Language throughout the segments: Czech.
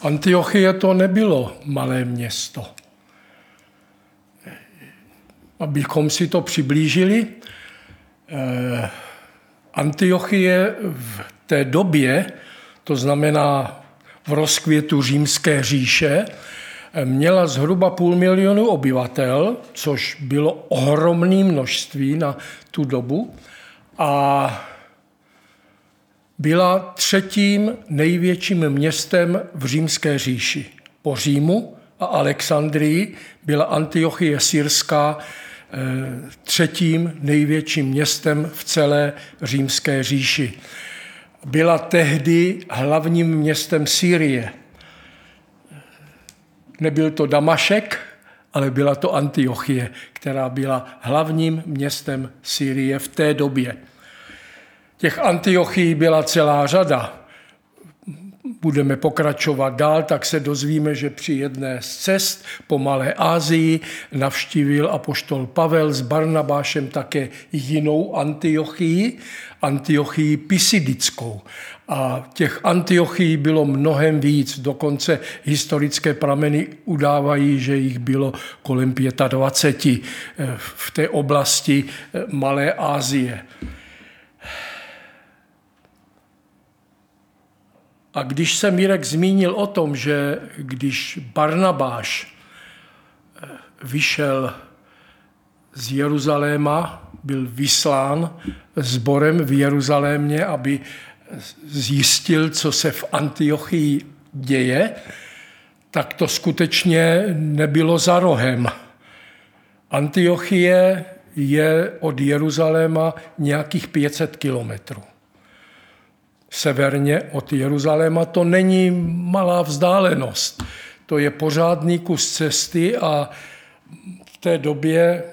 Antiochie to nebylo malé město. Abychom si to přiblížili, Antiochie v té době, to znamená v rozkvětu Římské říše, měla zhruba 500 000 obyvatel, což bylo ohromné množství na tu dobu, a byla třetím největším městem v Římské říši. Po Římu a Alexandrii byla Antiochie Syrská třetím největším městem v celé Římské říši. Byla tehdy hlavním městem Sýrie. Nebyl to Damašek, ale byla to Antiochie, která byla hlavním městem Sýrie v té době. Těch Antiochií byla celá řada. Budeme pokračovat dál, tak se dozvíme, že při jedné z cest po Malé Asii navštívil apoštol Pavel s Barnabášem také jinou Antiochii, Antiochii Pisidickou. A těch Antiochií bylo mnohem víc, dokonce historické prameny udávají, že jich bylo kolem 25 v té oblasti Malé Asie. A když se Mirek zmínil o tom, že když Barnabáš vyšel z Jeruzaléma, byl vyslán sborem v Jeruzalémě, aby zjistil, co se v Antiochii děje, tak to skutečně nebylo za rohem. Antiochie je od Jeruzaléma nějakých 500 kilometrů. Severně od Jeruzaléma to není malá vzdálenost. To je pořádný kus cesty a v té době,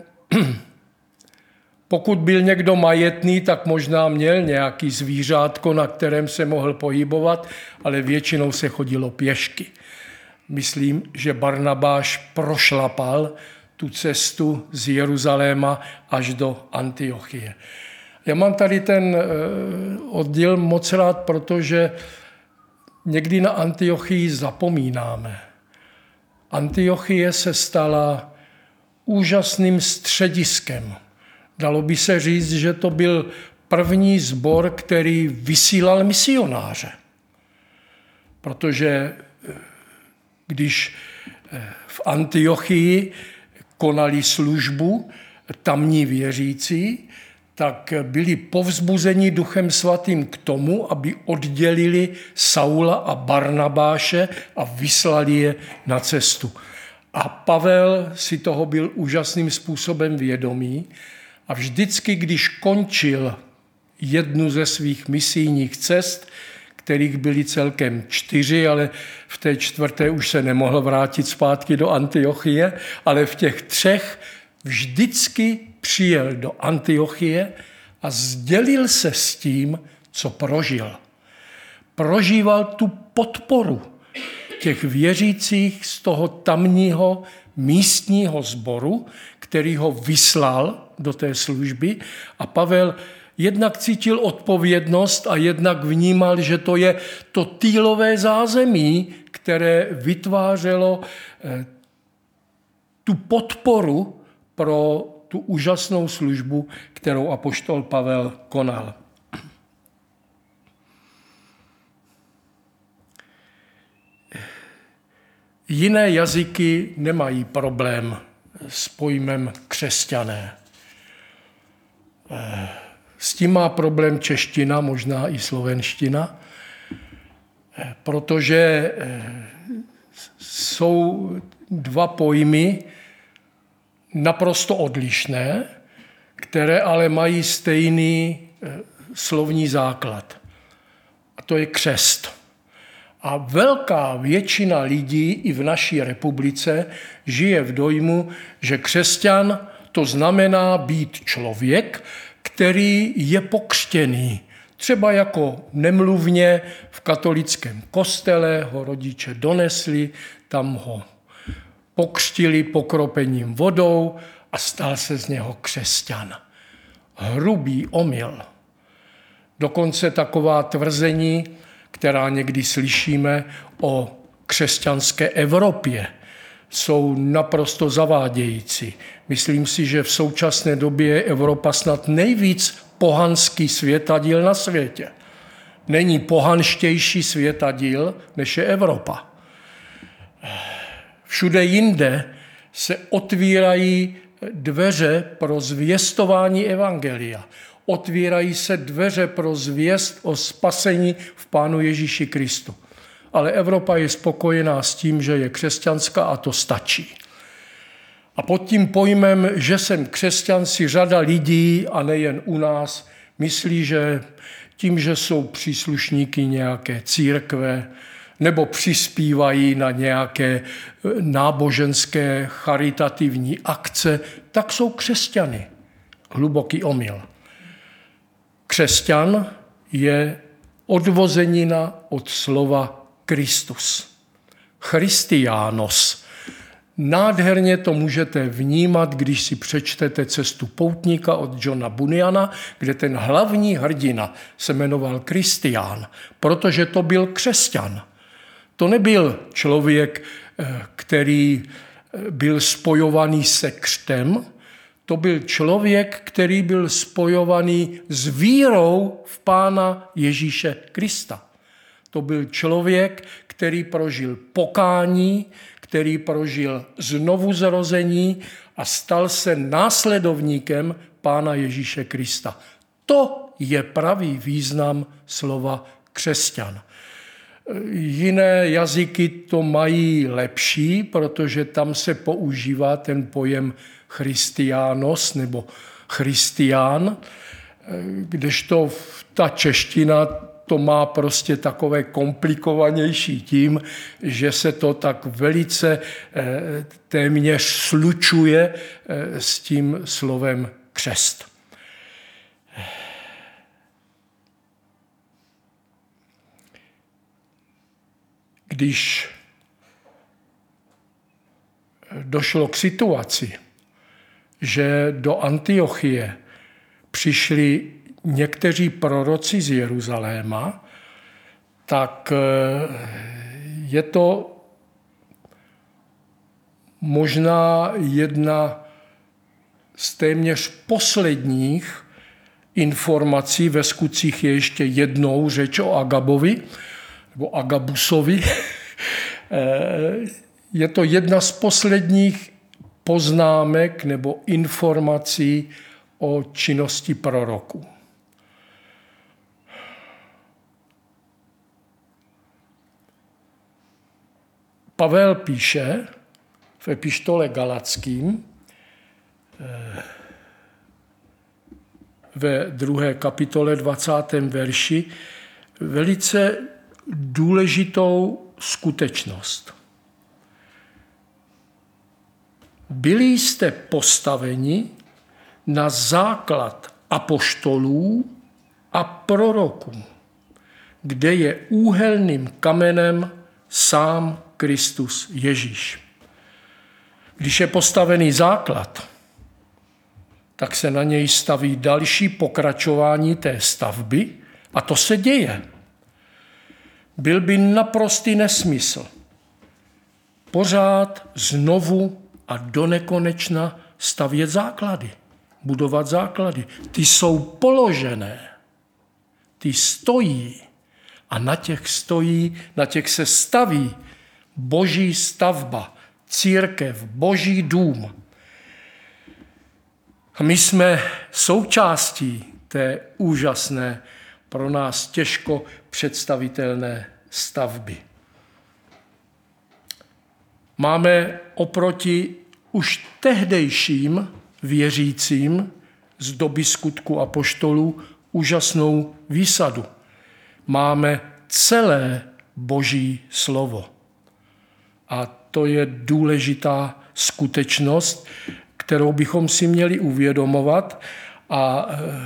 pokud byl někdo majetný, tak možná měl nějaký zvířátko, na kterém se mohl pohybovat, ale většinou se chodilo pěšky. Myslím, že Barnabáš prošlapal tu cestu z Jeruzaléma až do Antiochie. Já mám tady ten oddíl moc rád, protože někdy na Antiochii zapomínáme. Antiochie se stala úžasným střediskem. Dalo by se říct, že to byl první sbor, který vysílal misionáře. Protože když v Antiochii konali službu tamní věřící, tak byli povzbuzeni Duchem Svatým k tomu, aby oddělili Saula a Barnabáše a vyslali je na cestu. A Pavel si toho byl úžasným způsobem vědomý a vždycky, když končil jednu ze svých misijních cest, kterých byly celkem 4, ale v té 4. už se nemohl vrátit zpátky do Antiochie, ale v těch 3 vždycky přijel do Antiochie a sdělil se s tím, co prožil. Prožíval tu podporu těch věřících z toho tamního místního sboru, který ho vyslal do té služby, a Pavel jednak cítil odpovědnost a jednak vnímal, že to je to týlové zázemí, které vytvářelo tu podporu pro tu úžasnou službu, kterou apoštol Pavel konal. Jiné jazyky nemají problém s pojmem křesťané. S tím má problém čeština, možná i slovenština, protože jsou 2 pojmy naprosto odlišné, které ale mají stejný slovní základ. A to je křest. A velká většina lidí i v naší republice žije v dojmu, že křesťan to znamená být člověk, který je pokřtěný. Třeba jako nemluvně v katolickém kostele ho rodiče donesli, tam ho pokřtili pokropením vodou a stal se z něho křesťan. Hrubý omyl. Dokonce taková tvrzení, která někdy slyšíme o křesťanské Evropě jsou naprosto zavádějící. Myslím si, že v současné době je Evropa snad nejvíc pohanský světadíl na světě. Není pohanštější světadíl, než je Evropa. Všude jinde se otvírají dveře pro zvěstování evangelia. Otvírají se dveře pro zvěst o spasení v Pánu Ježíši Kristu. Ale Evropa je spokojená s tím, že je křesťanská a to stačí. A pod tím pojmem, že jsem křesťan, si řada lidí, a nejen u nás, myslí, že tím, že jsou příslušníky nějaké církve nebo přispívají na nějaké náboženské charitativní akce, tak jsou křesťany. Hluboký omyl. Křesťan je odvozenina od slova Kristus. Christianos. Nádherně to můžete vnímat, když si přečtete Cestu poutníka od Johna Bunyana, kde ten hlavní hrdina se jmenoval Kristián, protože to byl křesťan. To nebyl člověk, který byl spojovaný se křtem, to byl člověk, který byl spojovaný s vírou v Pána Ježíše Krista. To byl člověk, který prožil pokání, který prožil znovuzrození a stal se následovníkem Pána Ježíše Krista. To je pravý význam slova křesťan. Jiné jazyky to mají lepší, protože tam se používá ten pojem Christianos nebo Christián, kdežto ta čeština to má prostě takové komplikovanější tím, že se to tak velice téměř slučuje s tím slovem křest. Když došlo k situaci, že do Antiochie přišli někteří proroci z Jeruzaléma, tak je to možná jedna z téměř posledních informací. Ve skutcích je ještě jednou řeč o Agabovi, nebo Agabusovi. Je to jedna z posledních poznámek nebo informací o činnosti proroků. Pavel píše v epištole Galatským ve 2. kapitole 20. verši velice důležitou skutečnost. Byli jste postaveni na základ apoštolů a proroků, kde je úhelným kamenem sám Kristus Ježíš. Když je postavený základ, tak se na něj staví další pokračování té stavby a to se děje. Byl by naprostý nesmysl pořád znovu a donekonečna stavět základy, budovat základy. Ty jsou položené, ty stojí a na těch se staví boží stavba, církev, boží dům. A my jsme součástí té úžasné, pro nás těžko představitelné stavby. Máme oproti už tehdejším věřícím z doby skutku apoštolů úžasnou výsadu. Máme celé boží slovo. A to je důležitá skutečnost, kterou bychom si měli uvědomovat a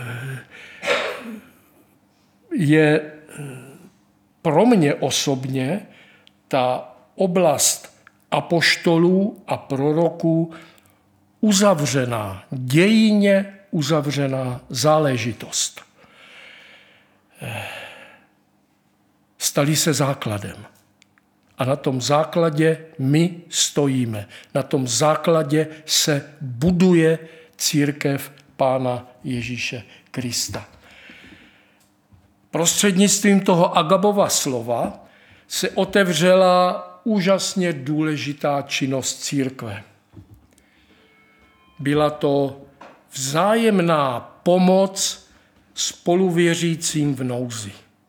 je pro mě osobně ta oblast apoštolů a proroků uzavřená, dějinně uzavřená záležitost. Stali se základem. A na tom základě my stojíme. Na tom základě se buduje církev Pána Ježíše Krista. Prostřednictvím toho Agabova slova se otevřela úžasně důležitá činnost církve. Byla to vzájemná pomoc spoluvěřícím v nouzi.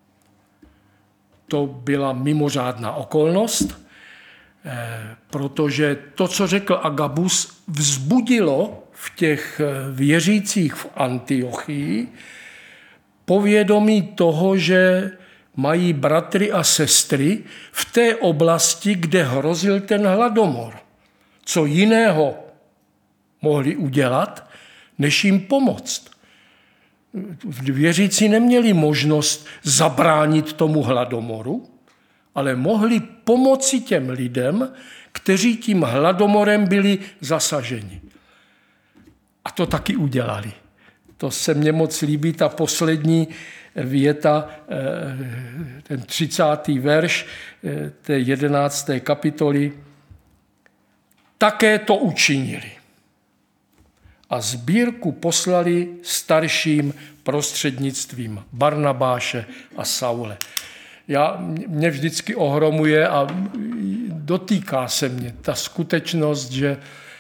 To byla mimořádná okolnost, protože to, co řekl Agabus, vzbudilo v těch věřících v Antiochii povědomí toho, že mají bratry a sestry v té oblasti, kde hrozil ten hladomor. Co jiného mohli udělat, než jim pomoct. Věřící neměli možnost zabránit tomu hladomoru, ale mohli pomoci těm lidem, kteří tím hladomorem byli zasaženi. A to taky udělali. To se mně moc líbí, ta poslední věta, ten 30. verš té 11. kapitoly. Také to učinili. A sbírku poslali starším prostřednictvím Barnabáše a Saule. Mě vždycky ohromuje a dotýká se mě ta skutečnost, že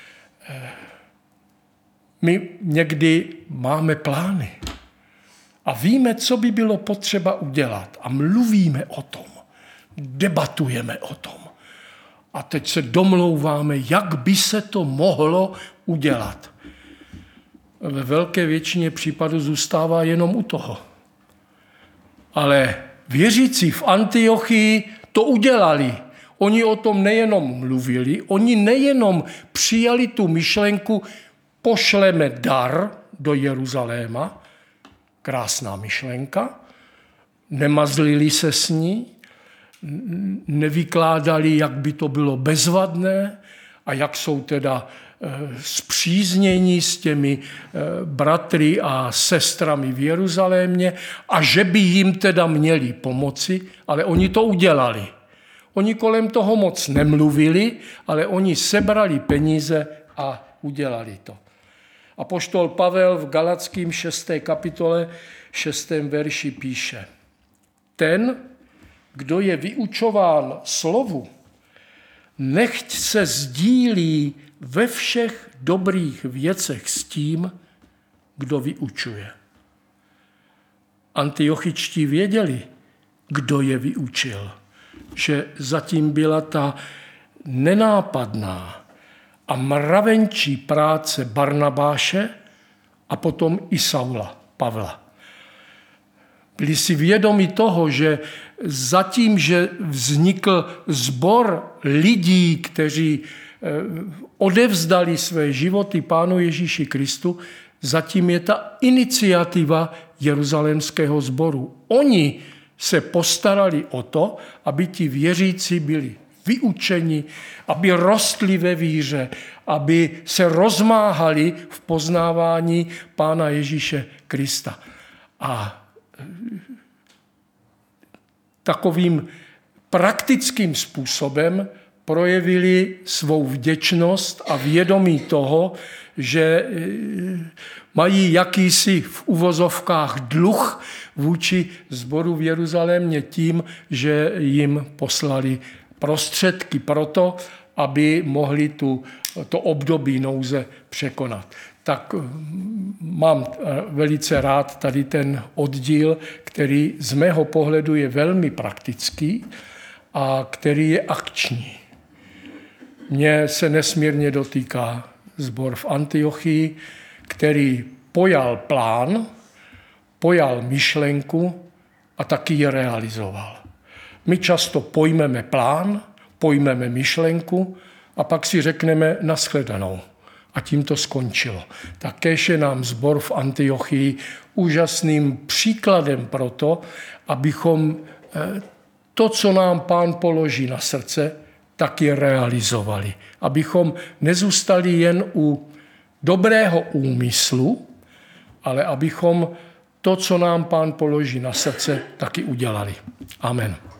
my někdy máme plány a víme, co by bylo potřeba udělat a mluvíme o tom, debatujeme o tom. A teď se domlouváme, jak by se to mohlo udělat. Ve velké většině případů zůstává jenom u toho. Ale věřící v Antiochii to udělali. Oni o tom nejenom mluvili, oni nejenom přijali tu myšlenku, pošleme dar do Jeruzaléma, krásná myšlenka, nemazlili se s ní, nevykládali, jak by to bylo bezvadné a jak jsou teda spříznění s těmi bratry a sestrami v Jeruzalémě a že by jim teda měli pomoci, ale oni to udělali. Oni kolem toho moc nemluvili, ale oni sebrali peníze a udělali to. Apoštol Pavel v Galatským 6. kapitole 6. verši píše: Ten, kdo je vyučován slovu, nechť se sdílí ve všech dobrých věcech s tím, kdo vyučuje. Antiochičtí věděli, kdo je vyučil, že zatím byla ta nenápadná a mravenčí práce Barnabáše a potom i Saula, Pavla. Byli si vědomi toho, že zatím, že vznikl sbor lidí, kteří odevzdali své životy Pánu Ježíši Kristu, zatím je ta iniciativa Jeruzalémského sboru. Oni se postarali o to, aby ti věřící byli vyučeni, aby rostli ve víře, aby se rozmáhali v poznávání Pána Ježíše Krista. A takovým praktickým způsobem projevili svou vděčnost a vědomí toho, že mají jakýsi v uvozovkách dluh vůči sboru v Jeruzalémě tím, že jim poslali prostředky pro to, aby mohli to období nouze překonat. Tak mám velice rád tady ten oddíl, který z mého pohledu je velmi praktický a který je akční. Mně se nesmírně dotýká sbor v Antiochii, který pojal plán, pojal myšlenku a taky ji realizoval. My často pojmeme plán, pojmeme myšlenku a pak si řekneme nashledanou. A tím to skončilo. Taktéž je nám sbor v Antiochii úžasným příkladem pro to, abychom to, co nám Pán položí na srdce, taky realizovali. Abychom nezůstali jen u dobrého úmyslu, ale abychom to, co nám Pán položí na srdce, taky udělali. Amen.